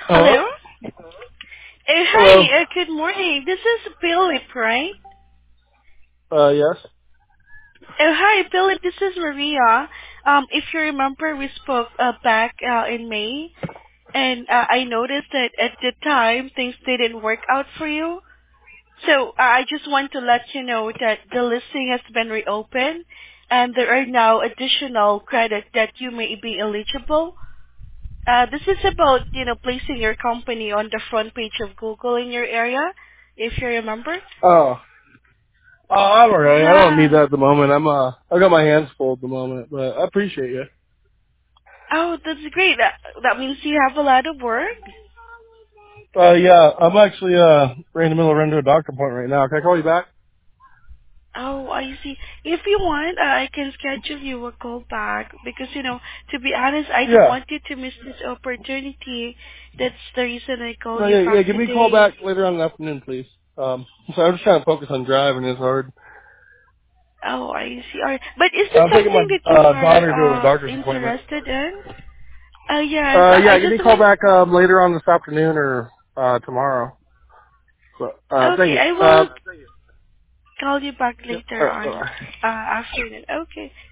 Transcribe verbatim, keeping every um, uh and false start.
Hello? Hello? Uh, Hello? hi, uh, good morning. This is Philip, right? Uh, yes? Oh, hi, Philip. This is Maria. Um, if you remember, we spoke uh, back uh, in May, and uh, I noticed that at the time things didn't work out for you. So uh, I just want to let you know that the listing has been reopened, and there are now additional credit that you may be eligible. Uh, this is about, you know, placing your company on the front page of Google in your area, if you remember. Oh. Oh, I'm alright. I don't need Yeah. that at the moment. I'm, uh, I got my hands full at the moment, but I appreciate you. Oh, that's great. That that means you have a lot of work. Uh, yeah, I'm actually, uh, right in the middle of running to a doctor appointment right now. Can I call you back? Oh, I see. If you want, uh, I can schedule you a call back because, you know, to be honest, I don't Yeah. want you to miss this opportunity. That's the reason I No, called you yeah, yeah, back give me a call today. back later on in the afternoon, please. Um, so I'm just trying to focus on driving. It's hard. Oh, I see. All right. But is this I'm taking my, something that you uh, daughter to a are uh, doctor's appointment. interested in? Uh, yes. Uh, Uh, I yeah, give me a just call want. back, um, later on this afternoon or, uh, tomorrow. But, uh, thank Okay, you. I Uh, will call you back yep. later Alright, on bye. uh, afternoon. Okay.